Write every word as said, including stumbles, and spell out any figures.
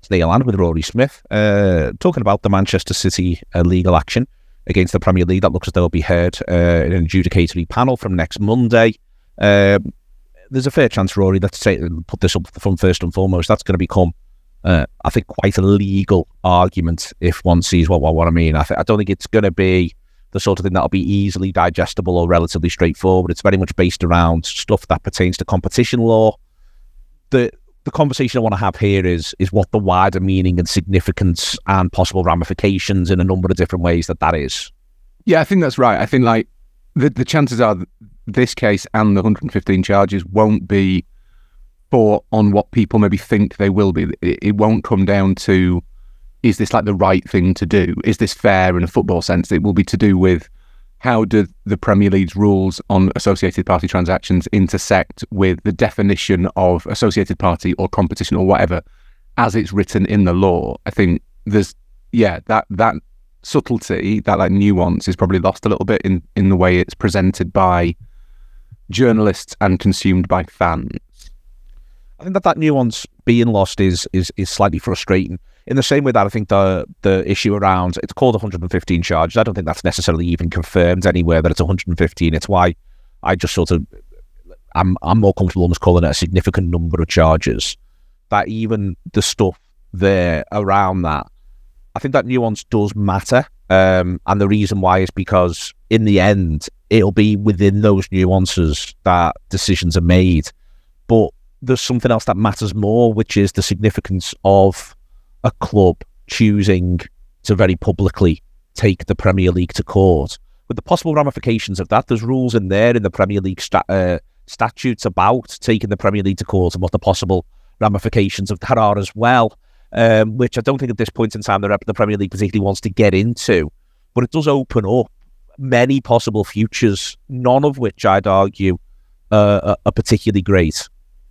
Neil and with Rory Smith, uh, talking about the Manchester City uh, legal action against the Premier League that looks as though it'll be heard uh, in an adjudicatory panel from next Monday. Uh, there's a fair chance, Rory, let's say, put this up from first and foremost, that's going to become, uh, I think, quite a legal argument if one sees what, what, what I mean. I, th- I don't think it's going to be the sort of thing that'll be easily digestible or relatively straightforward. It's very much based around stuff that pertains to competition law. The the conversation I want to have here is is what the wider meaning and significance and possible ramifications in a number of different ways that that is. Yeah, I think that's right. I think like the the chances are that this case and the one hundred fifteen charges won't be fought on what people maybe think they will be. It, it won't come down to, is this like the right thing to do? Is this fair in a football sense? It will be to do with how do the Premier League's rules on associated party transactions intersect with the definition of associated party or competition or whatever as it's written in the law. I think there's, yeah, that that subtlety, that like nuance is probably lost a little bit in, in the way it's presented by journalists and consumed by fans. I think that that nuance being lost is is is slightly frustrating. In the same way that I think the the issue around, it's called one hundred fifteen charges, I don't think that's necessarily even confirmed anywhere that it's one hundred fifteen. It's why I just sort of, I'm I'm more comfortable almost calling it a significant number of charges. That even the stuff there around that, I think that nuance does matter. Um, and the reason why is because in the end, it'll be within those nuances that decisions are made. But there's something else that matters more, which is the significance of a club choosing to very publicly take the Premier League to court. With the possible ramifications of that, there's rules in there in the Premier League sta- uh, statutes about taking the Premier League to court and what the possible ramifications of that are as well, um, which I don't think at this point in time the, the Premier League particularly wants to get into. But it does open up many possible futures, none of which I'd argue uh, are particularly great.